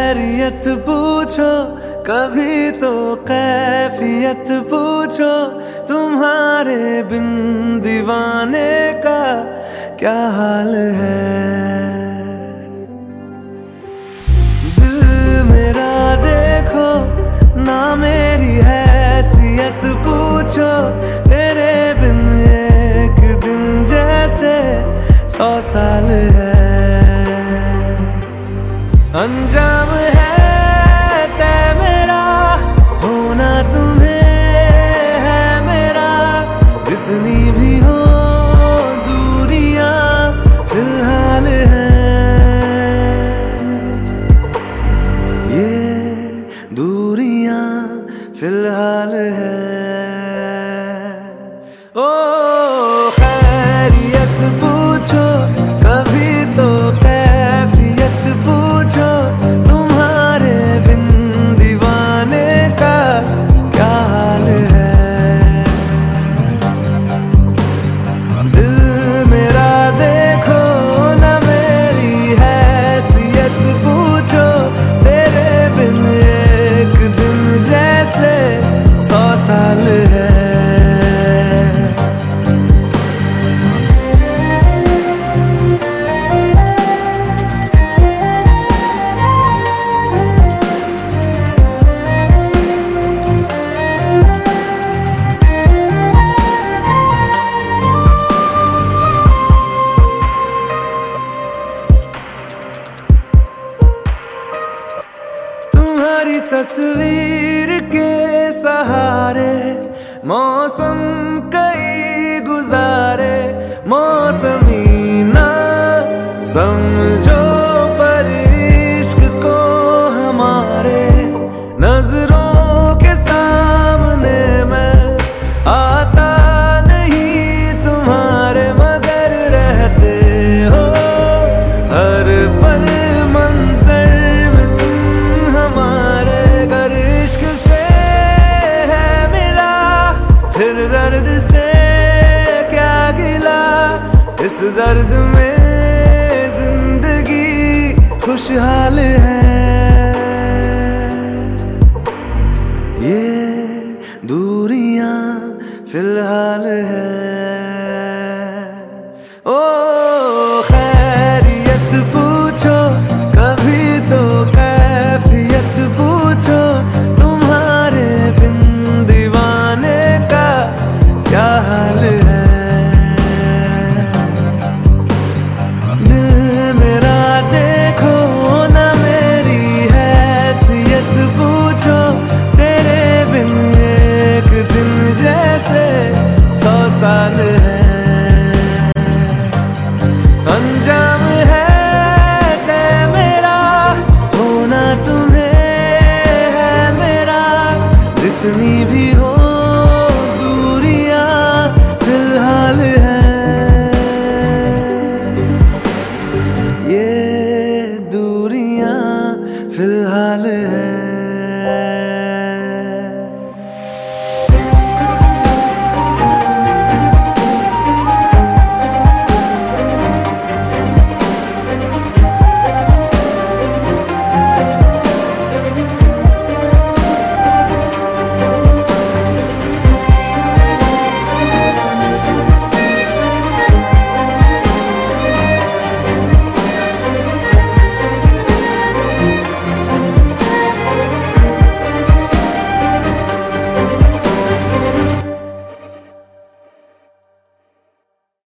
खैरियत पूछो, कभी तो कैफियत पूछो, तुम्हारे बिन दीवाने का क्या हाल है। दिल मेरा देखो ना, मेरी हैसियत पूछो, तेरे बिन एक दिन जैसे 100 साल है। अंजाम है तय मेरा, होना तुम्हें है मेरा, जितनी भी हो दूरियां फिलहाल हैं। ये दूरियां फिलहाल हैं। ओ खैरियत पूछो, कभी तो कैफियत पूछो, तुम्हारे बिन दीवाने का क्या हाल है। दिल मेरा देखो ना, मेरी हैसियत पूछो, तेरे बिन एक दिन जैसे 100 साल है। तुम्हारी तस्वीर के सहारे मौसम कई गुजारे, मौसमी ना समझो पर इश्क को हमारे, नजरों के सामने मैं आता नहीं तुम्हारे, मगर रहते हो हर पल मंजर में तुम हमारे। गर इश्क से है मिला फिर दर्द से क्या गिला, इस दर्द में जिंदगी खुशहाल है।